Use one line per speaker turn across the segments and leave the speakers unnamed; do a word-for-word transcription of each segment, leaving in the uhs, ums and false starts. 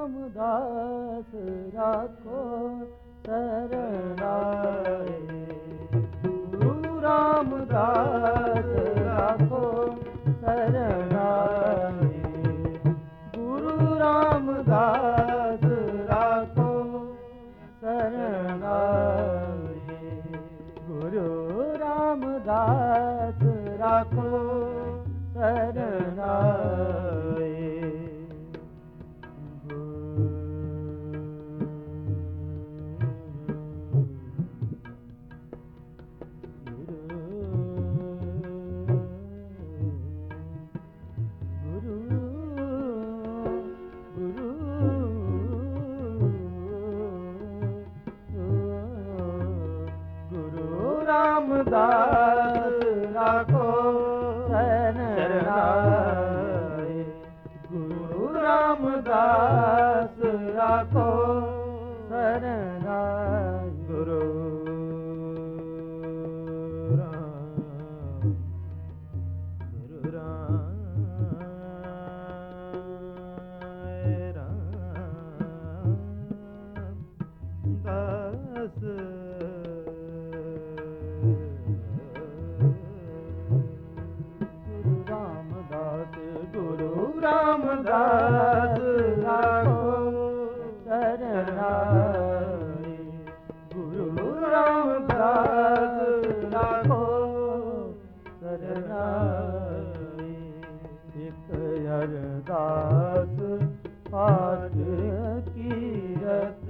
रामदास राखो शरणाए, गुरु रामदास राखो शरणाए, गुरु रामदास राखो शरणाए, गुरु रामदास राखो शरणाए। रामदास राखो शरणाए, गुरु रामदास राखो शरणाए, गुरु राम गुरु रामदास गुरु रामदास राखो शरणाए, गुरु रामदास राखो शरणाए। एक अरदास पाठ कीरत,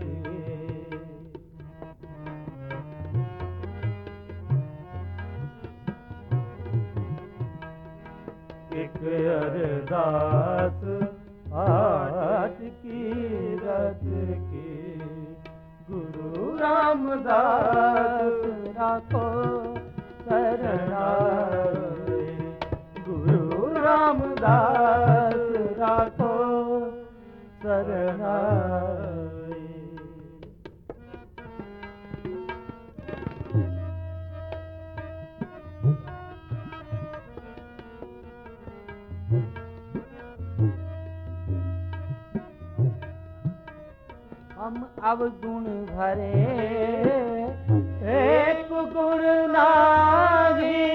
एक अरदास पाठ कीरत की, गुरु रामदास राखो शरणाए, गुरु रामदास राखो शरणाए। हम अवगुण भरे एक गुण नाही,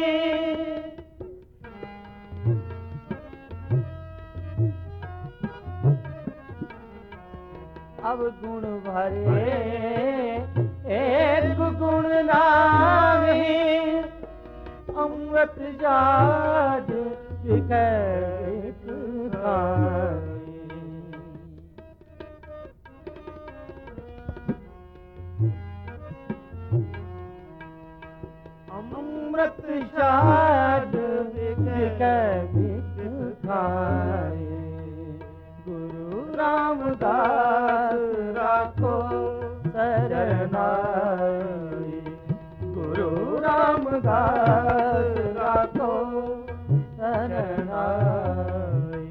अवगुण भरे एक गुण नाही, अमृत जाज विकट खाए, अमृत जाज विकट खाए, गुरु रामदास राखो शरणाए, गुरु रामदास राखो शरणाए।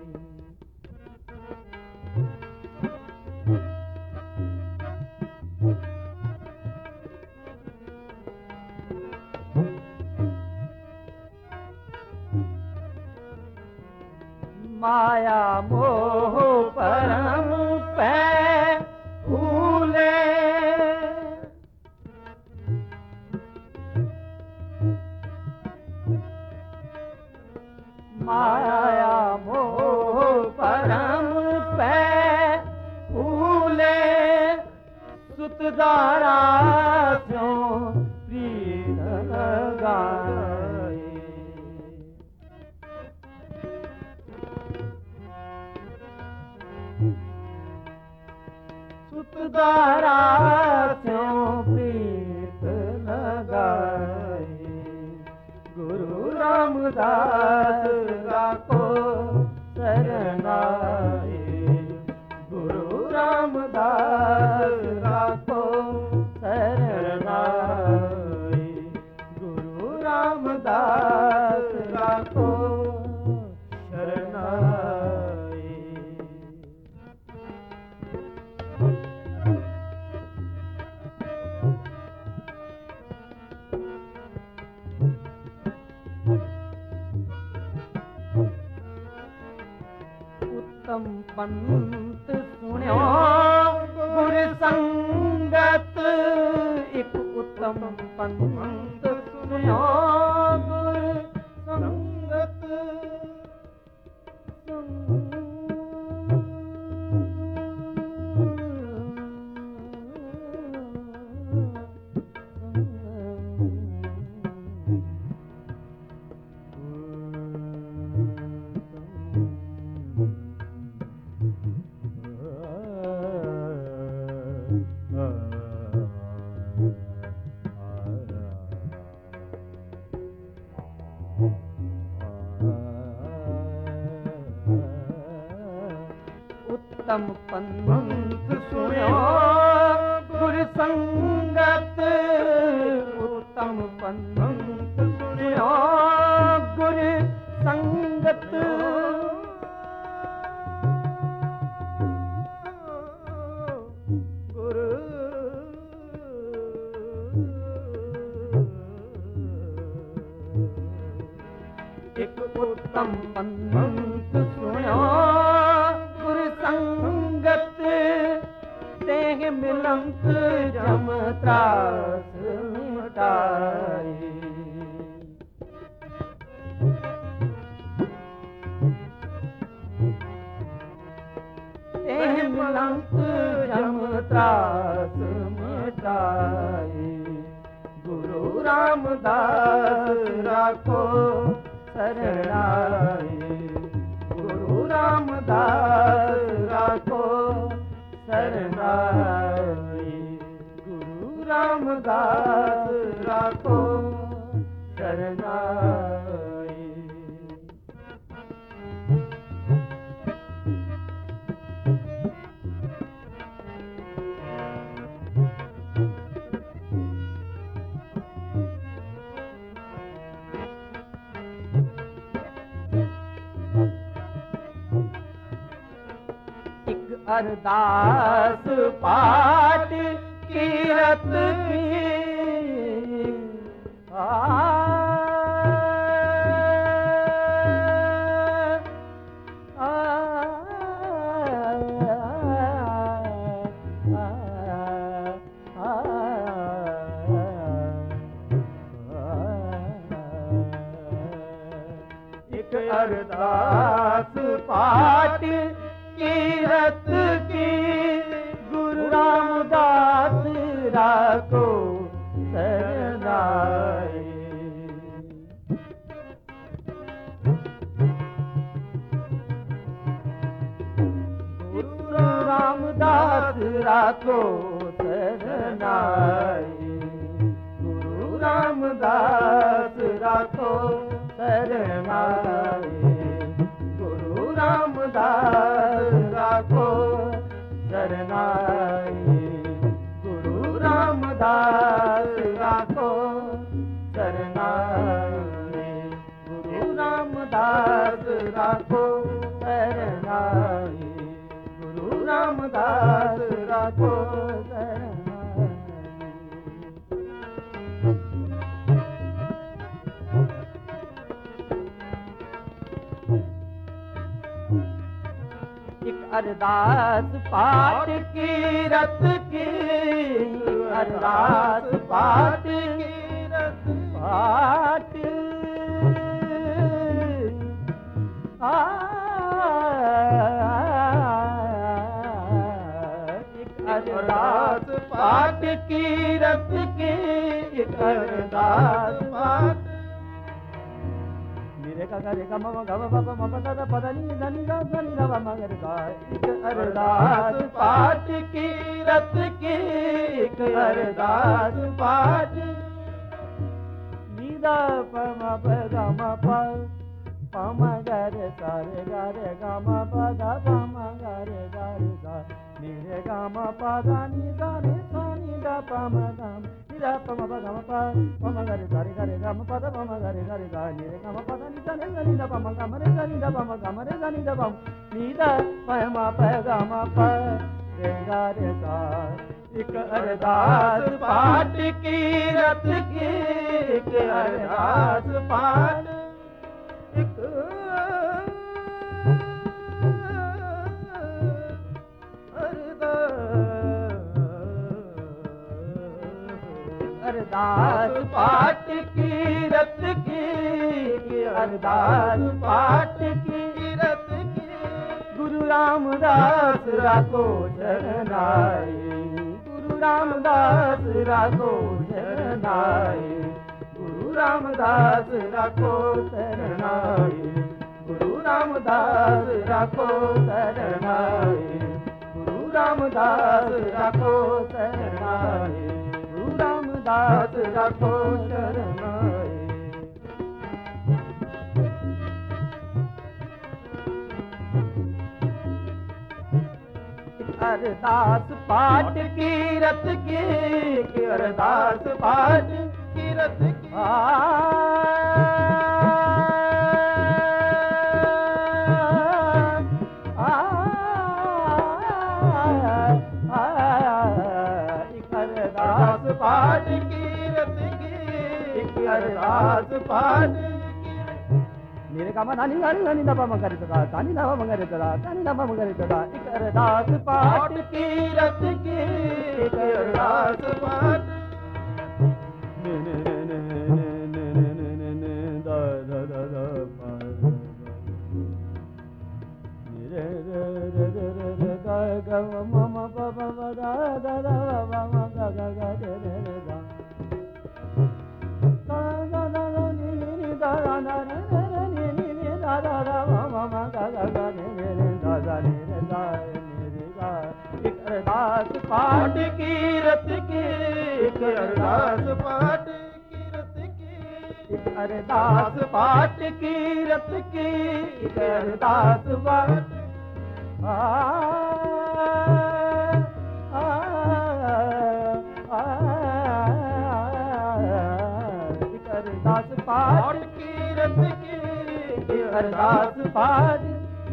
माया मोह परम पै फूले, माया मोह परम पै फूले, सुतदारा स्यों प्रीत लगाए, सुतदारा स्यों प्रीत लगाए, गुरु रामदास राखो शरणाए, गुरु रामदास राखो शरणाए, गुरु रामदास राखो शरणाए। उत्तम पंथ सुन्यो गुर संगत, एक उत्तम पंथ सुन्यो गुर संगत। उत्तम पंथ सुन्यो गुर संगत, उत्तम पंथ सुन्यो गुर संगत। गुरु एक उत्तम पंथ सुन्यो गुर संगत, तेह मिलंत जम त्रास मिटाई। तेह मिलंत जम त्रास मिटाई। गुरु रामदास राखो शरणाई। गुरु रामदास राखो शरणाई। गुरु रामदास राखो शरणाई। अरदास पाठ कीरत की आ, आ, आ, एक अरदास पाठ कीरत की। गुरु रामदास राखो शरणाई। गुरु रामदास राखो शरणाई। गुरु रामदास राखो शरणाई। गुरु रामदास राखो शरणाई। गुरु रामदास राखो शरणाई। गुरु रामदास राखो शरणाई। गुरु रामदास राखो शरणाई। अरदास पाठ कीरत की। अरदास पाठ कीरत पाठ आ, अरदास पाठ कीरत की। अरदास पाठ रे का रे का म ग ब ब म प द प द नि ध नि ग ध नि ध ब म ग रे गा। एक अरदास पाठ कीरत की। एक अरदास पाठ नि ध प म प ग म प प म ग रे सा रे ग रे ग म प द प म ग रे ग रे सा नि रे ग म प द नि ध रे सा नि ध प म ग नि ध प म प ग म प प म ग रे सा रे ग रे ग म प द प म ग रे ग रे सा नि रे ग म प द नि ध रे ग नि ध प म ग म रे ग नि ध प म ग म रे ग नि ध प नि ध प म प ग म प रे ग रे सा। एक अरदास पाठ कीरत की। एक अरदास पाठ एक अरदास पाठ कीरत की, अरदास पाठ कीरत की, गुरु रामदास राखो शरणाई, गुरु रामदास राखो शरणाई, गुरु रामदास राखो शरणाई, गुरु रामदास राखो शरणाई, गुरु रामदास राखो शरणाई, गुरु रामदास राखो शरणाई। अरदास पाठ कीरत की, अरदास पाठ कीरत की, आ अरदास पाठ कीरत की, अरदास पाठ मेरे कामा धानी धानी धानी दबा मगर तदा, धानी दबा मगर तदा, धानी दबा मगर तदा, एक अरदास पाठ कीरत की, एक अरदास पाठ ने ने ने ने ने ने ने ने दा दा दा दा पा रे रे रे रे रे रे गा गा म म प प प दा दा दा ब म गा गा गा रे रे रे दा दा दा दा दा नि नि नि दा दा दा रे रे नि नि नि दा दा दा म म म गा गा गा रे रे रे दा दा रे रे दा रे रे गा। एक अरदास पाठ कीरत की, एक अरदास पाठ कीरत की, एक अरदास पाठ कीरत की, एक अरदास पाठ आ आ एक अरदास पाठ कीरत की, एक अरदास पाठ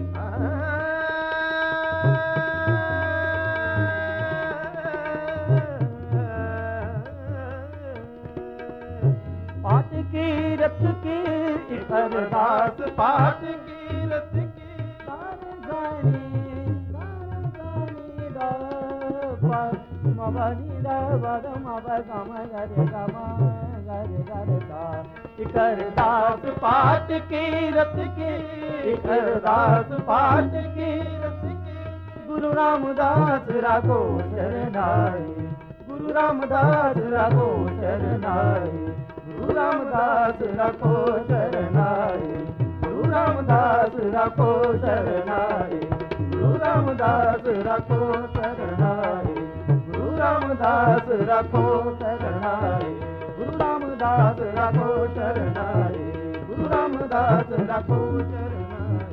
पाठ कीरत की, एक अरदास पाठ कीरत की, सारे जानी सारे जानी दा पा म बनी दा ब द म ब ग म ग रे ग म ग रे ग रे दा। एक अरदास पाठ कीरत की, एक अरदास पाठ कीरत की, गुरु रामदास राखो शरणाई, गुरु रामदास राखो शरणाई, गुरु रामदास राखो शरणाई, गुरु रामदास राखो शरणाई, गुरु रामदास राखो शरणाई, गुरु रामदास राखो शरणाई, गुरु रामदास राखो शरणाई, गुरु रामदास राखो शरणाई।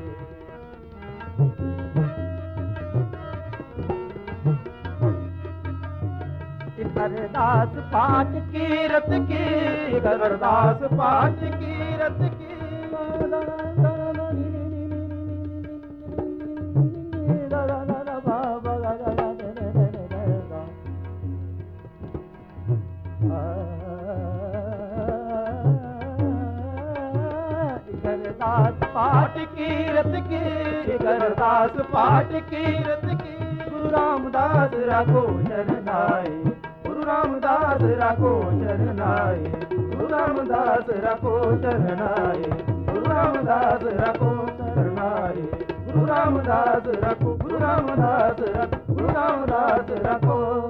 अरदास पाठ कीरत की, अरदास पाठ कीरत की, अरदास पाठ कीरत की, अरदास पाठ कीरत की, गुरु रामदास राखो शरणाई, गुरु रामदास राखो शरणाई, गुरु रामदास राखो शरणाई, गुरु रामदास राखो शरणाई, गुरु रामदास राखो, गुरु रामदास राखो, गुरु रामदास राखो